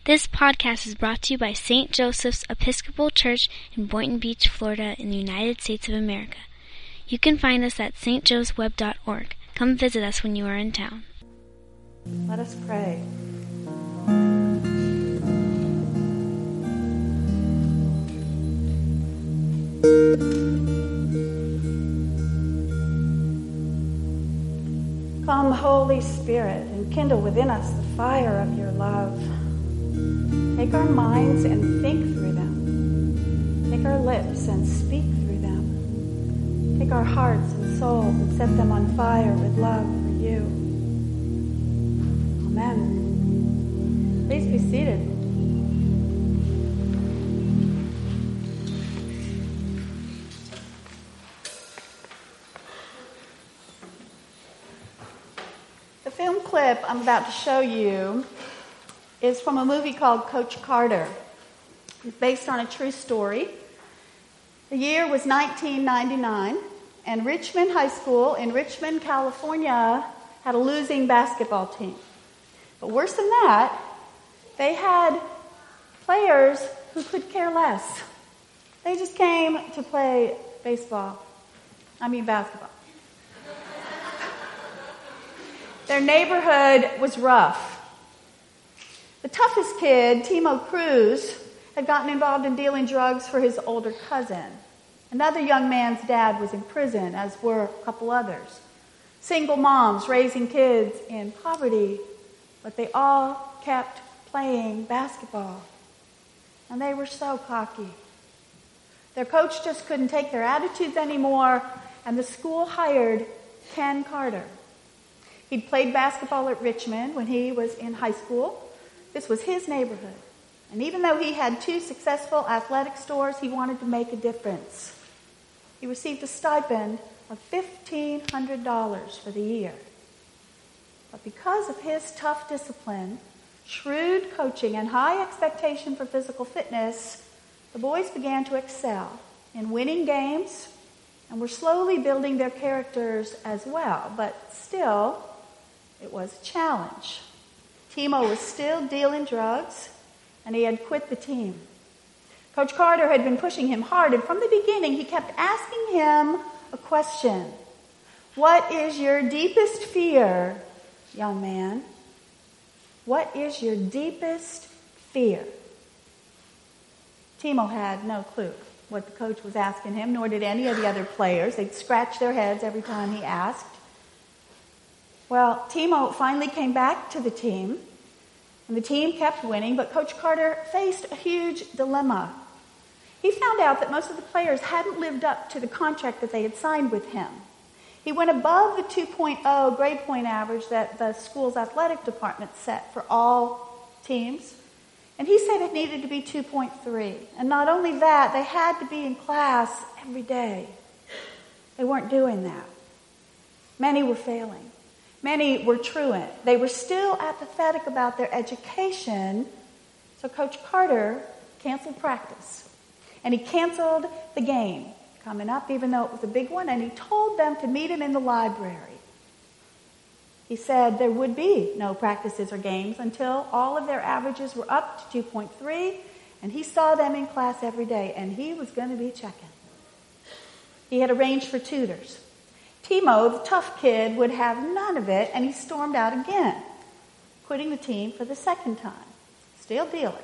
This podcast is brought to you by St. Joseph's Episcopal Church in Boynton Beach, Florida, in the United States of America. You can find us at stjoesweb.org. Come visit us when you are in town. Let us pray. Come, Holy Spirit, and kindle within us the fire of your love. Take our minds and think through them. Take our lips and speak through them. Take our hearts and souls and set them on fire with love for you. Amen. Please be seated. The film clip I'm about to show you is from a movie called Coach Carter. It's based on a true story. The year was 1999, and Richmond High School in Richmond, California, had a losing basketball team. But worse than that, they had players who could care less. They just came to play basketball. Their neighborhood was rough. The toughest kid, Timo Cruz, had gotten involved in dealing drugs for his older cousin. Another young man's dad was in prison, as were a couple others. Single moms raising kids in poverty, but they all kept playing basketball. And they were so cocky. Their coach just couldn't take their attitudes anymore, and the school hired Ken Carter. He'd played basketball at Richmond when he was in high school. This was his neighborhood. And even though he had 2 successful athletic stores, he wanted to make a difference. He received a stipend of $1,500 for the year. But because of his tough discipline, shrewd coaching, and high expectation for physical fitness, the boys began to excel in winning games and were slowly building their characters as well. But still, it was a challenge. Timo was still dealing drugs, and he had quit the team. Coach Carter had been pushing him hard, and from the beginning, he kept asking him a question. What is your deepest fear, young man? What is your deepest fear? Timo had no clue what the coach was asking him, nor did any of the other players. They'd scratch their heads every time he asked. Well, Timo finally came back to the team, and the team kept winning, but Coach Carter faced a huge dilemma. He found out that most of the players hadn't lived up to the contract that they had signed with him. He went above the 2.0 grade point average that the school's athletic department set for all teams, and he said it needed to be 2.3. And not only that, they had to be in class every day. They weren't doing that. Many were failing. Many were truant. They were still apathetic about their education, so Coach Carter canceled practice. And he canceled the game coming up, even though it was a big one, and he told them to meet him in the library. He said there would be no practices or games until all of their averages were up to 2.3, and he saw them in class every day, and he was going to be checking. He had arranged for tutors. Timo, the tough kid, would have none of it, and he stormed out again, quitting the team for the second time, still dealing.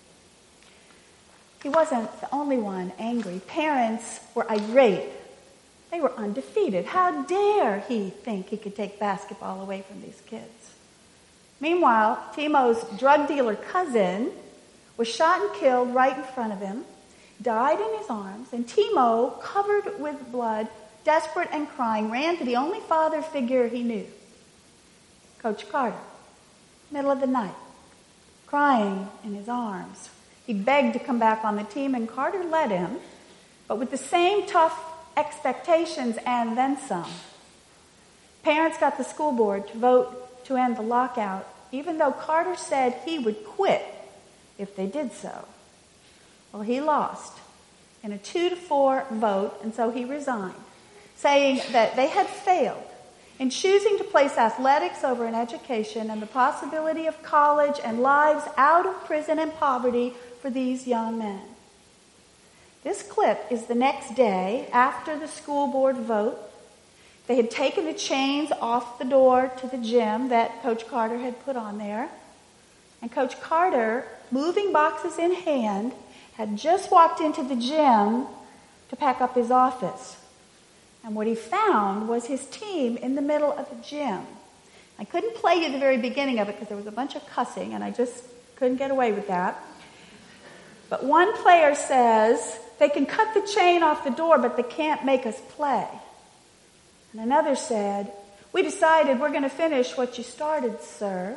He wasn't the only one angry. Parents were irate. They were undefeated. How dare he think he could take basketball away from these kids? Meanwhile, Timo's drug dealer cousin was shot and killed right in front of him, died in his arms, and Timo, covered with blood, desperate and crying, ran to the only father figure he knew, Coach Carter, middle of the night, crying in his arms. He begged to come back on the team, and Carter let him, but with the same tough expectations and then some. Parents got the school board to vote to end the lockout, even though Carter said he would quit if they did so. Well, he lost in a 2-4 vote, and so he resigned, saying that they had failed in choosing to place athletics over an education and the possibility of college and lives out of prison and poverty for these young men. This clip is the next day after the school board vote. They had taken the chains off the door to the gym that Coach Carter had put on there. And Coach Carter, moving boxes in hand, had just walked into the gym to pack up his office. And what he found was his team in the middle of the gym. I couldn't play you the very beginning of it because there was a bunch of cussing, and I just couldn't get away with that. But one player says, they can cut the chain off the door, but they can't make us play. And another said, we decided we're going to finish what you started, sir.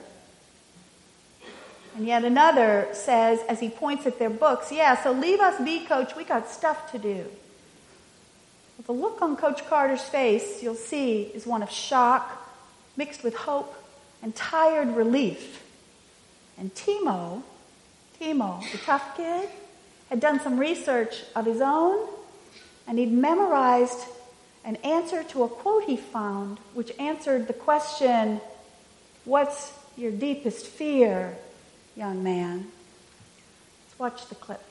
And yet another says, as he points at their books, yeah, so leave us be, Coach, we got stuff to do. But the look on Coach Carter's face, you'll see, is one of shock, mixed with hope, and tired relief. And Timo, the tough kid, had done some research of his own, and he'd memorized an answer to a quote he found, which answered the question, what's your deepest fear, young man? Let's watch the clip.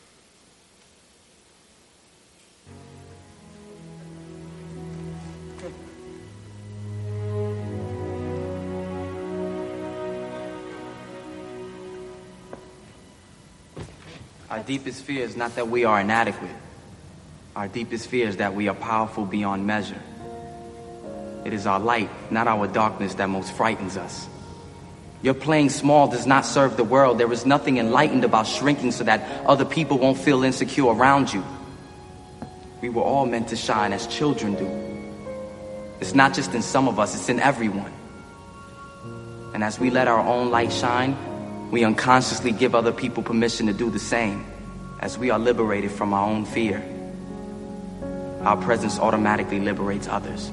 Our deepest fear is not that we are inadequate. Our deepest fear is that we are powerful beyond measure. It is our light, not our darkness, that most frightens us. Your playing small does not serve the world. There is nothing enlightened about shrinking so that other people won't feel insecure around you. We were all meant to shine as children do. It's not just in some of us, it's in everyone. And as we let our own light shine, we unconsciously give other people permission to do the same. As we are liberated from our own fear, our presence automatically liberates others.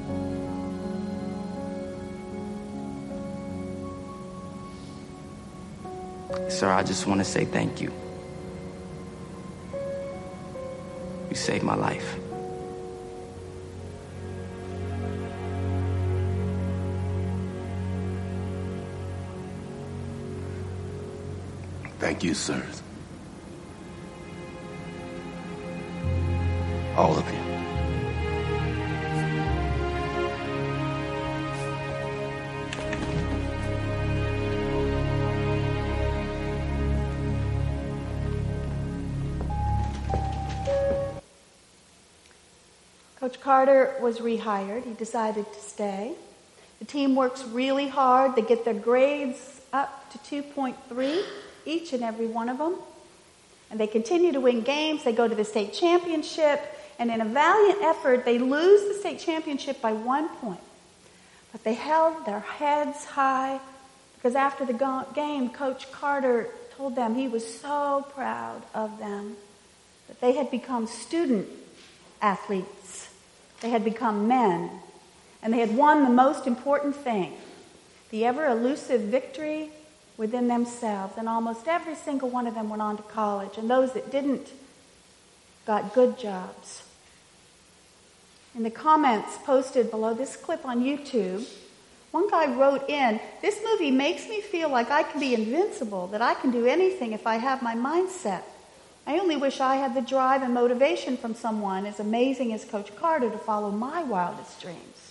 Sir, I just want to say thank you. You saved my life. Thank you, sir. All of you. Coach Carter was rehired. He decided to stay. The team works really hard. They get their grades up to 2.3, each and every one of them. And they continue to win games. They go to the state championship. And in a valiant effort, they lose the state championship by 1 point. But they held their heads high because after the game, Coach Carter told them he was so proud of them that they had become student athletes. They had become men. And they had won the most important thing, the ever-elusive victory within themselves. And almost every single one of them went on to college. And those that didn't got good jobs. In the comments posted below this clip on YouTube, one guy wrote in, "This movie makes me feel like I can be invincible, that I can do anything if I have my mind set. I only wish I had the drive and motivation from someone as amazing as Coach Carter to follow my wildest dreams."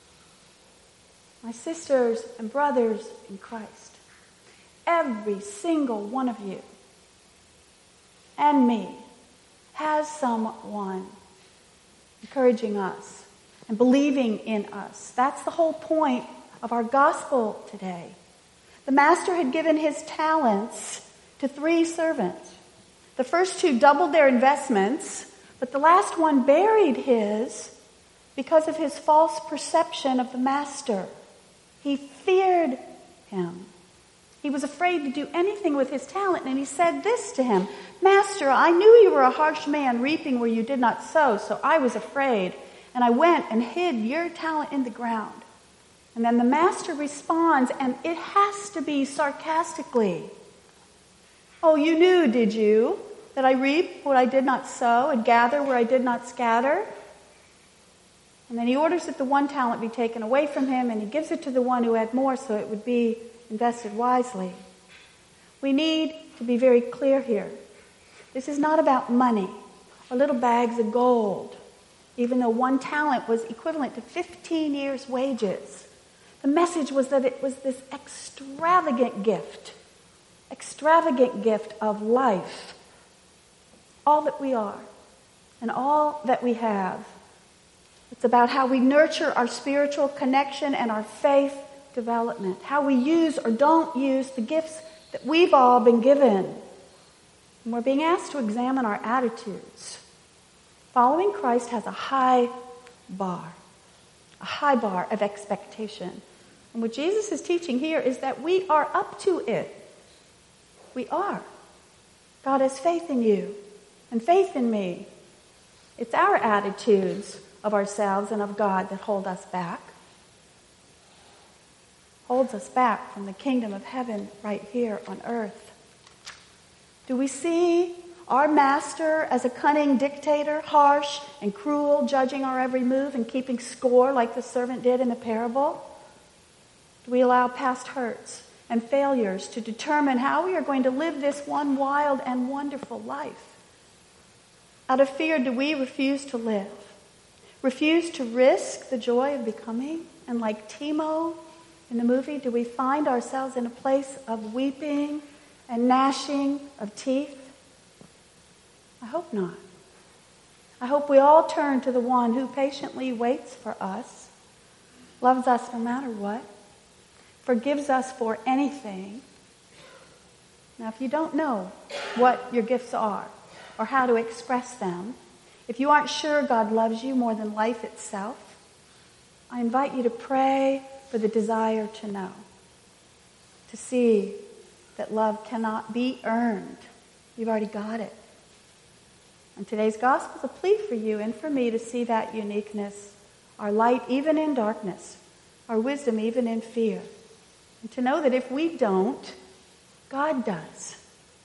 My sisters and brothers in Christ, every single one of you and me has someone encouraging us and believing in us. That's the whole point of our gospel today. The master had given his talents to 3 servants. The first 2 doubled their investments, but the last one buried his because of his false perception of the master. He feared him. He was afraid to do anything with his talent, and he said this to him, "Master, I knew you were a harsh man, reaping where you did not sow, so I was afraid, and I went and hid your talent in the ground." And then the master responds, and it has to be sarcastically, "Oh, you knew, did you, that I reap what I did not sow and gather where I did not scatter?" And then he orders that the one talent be taken away from him, and he gives it to the one who had more so it would be invested wisely. We need to be very clear here. This is not about money or little bags of gold, even though one talent was equivalent to 15 years' wages. The message was that it was this extravagant gift of life, all that we are and all that we have. It's about how we nurture our spiritual connection and our faith development, how we use or don't use the gifts that we've all been given. And we're being asked to examine our attitudes. Following Christ has a high bar of expectation. And what Jesus is teaching here is that we are up to it. We are. God has faith in you and faith in me. It's our attitudes of ourselves and of God that hold us back. Holds us back from the kingdom of heaven right here on earth. Do we see our master as a cunning dictator, harsh and cruel, judging our every move and keeping score like the servant did in the parable? Do we allow past hurts and failures to determine how we are going to live this one wild and wonderful life? Out of fear, do we refuse to live? Refuse to risk the joy of becoming? And like Timo in the movie, do we find ourselves in a place of weeping and gnashing of teeth? I hope not. I hope we all turn to the one who patiently waits for us, loves us no matter what, forgives us for anything. Now, if you don't know what your gifts are or how to express them, if you aren't sure God loves you more than life itself, I invite you to pray for the desire to know, to see that love cannot be earned. You've already got it. And today's gospel is a plea for you and for me to see that uniqueness, our light even in darkness, our wisdom even in fear. And to know that if we don't, God does.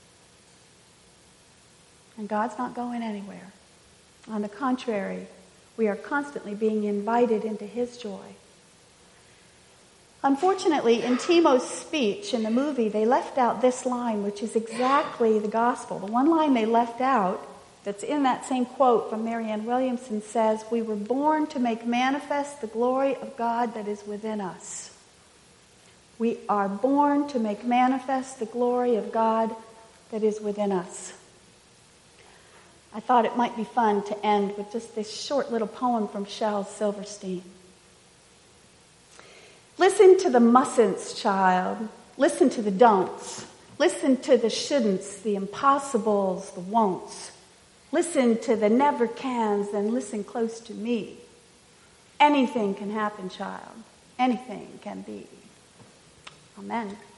And God's not going anywhere. On the contrary, we are constantly being invited into his joy. Unfortunately, in Timo's speech in the movie, they left out this line, which is exactly the gospel. The one line they left out that's in that same quote from Marianne Williamson says, "We were born to make manifest the glory of God that is within us." We are born to make manifest the glory of God that is within us. I thought it might be fun to end with just this short little poem from Shel Silverstein. Listen to the mustn'ts, child. Listen to the don'ts. Listen to the shouldn'ts, the impossibles, the won'ts. Listen to the never cans, then listen close to me. Anything can happen, child. Anything can be. Amen.